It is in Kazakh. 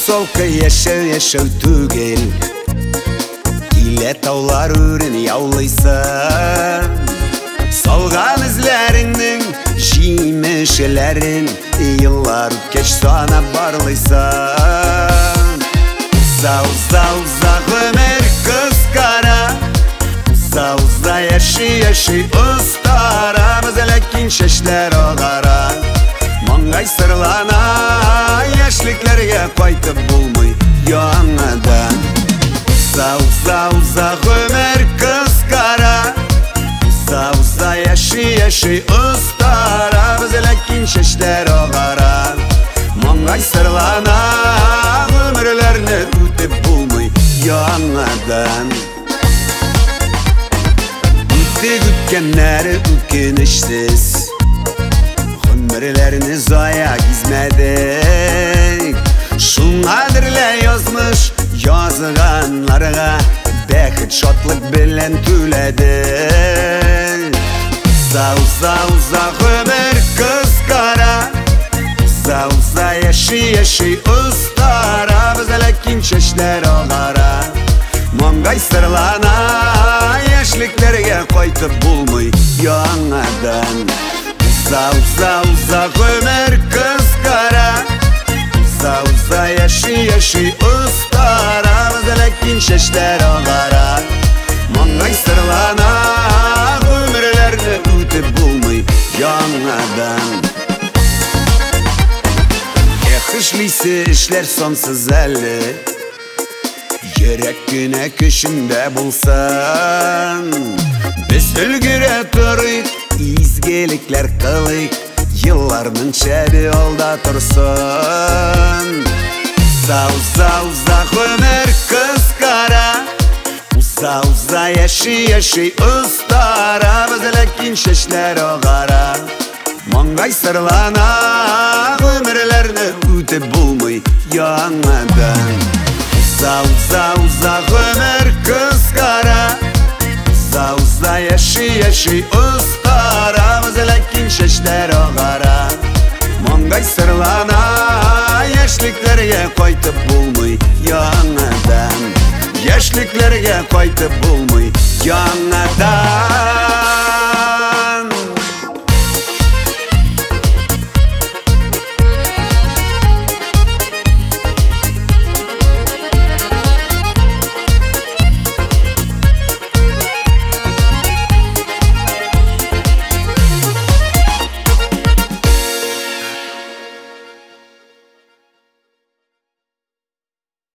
солқы ешеу түгел, келе таулар өрін яулайсын. Солған ізлеріңнің жемешелерін йыллар өткеш сана барлайсын. Ұза өмір қысқара, ұза яши ұстара, бізілеккен шешлер оғара. Маңғай сырлана, яшіліктерге қайтып болмай яңадан. Ұза өмір қысқара, ұза яши ұстара, бізілеккен шешлер оғара. Маңғай сырлана, өмірлеріне өтіп болмай яңадан. Өткенлері өкенішсіз, өмірлеріне зая кезмедік. Шуңадырлы язмыш yazғанларға бәхіт шотлық білен төледі. Ұза өмір қысқара, ұза яши ұстара, бізілеккен шешлер оғара. Маңғай сырлана, яшіліктерге қайтып болмай яңадан. Ұза өмір қысқара, ұза яши ұстара, бізілеккен шешлер оғара. Маңғай сырлана, өмірлерді өтіп болмай яңадан. Ішлейсі ішлер сонсыз әлі, Жүрек күні күшінде болсын. Біз үлгіре тұрық, изгеліклер қылық, Йылларның шәбі олда тұрсын. Ұза өмір қысқара, ұза яши ұстара, бізілеккен шешлер оғара. Маңғай сырлана, өмірлерді өтіп болмай яңадан. Ұза өмір қысқара, ұза яши ұстара, бізілеккен шешлер оғара. Маңғай сырлана, яшіліктерге қайтып болмай яңадан. Яшіліктерге қайтып болмай яңадан.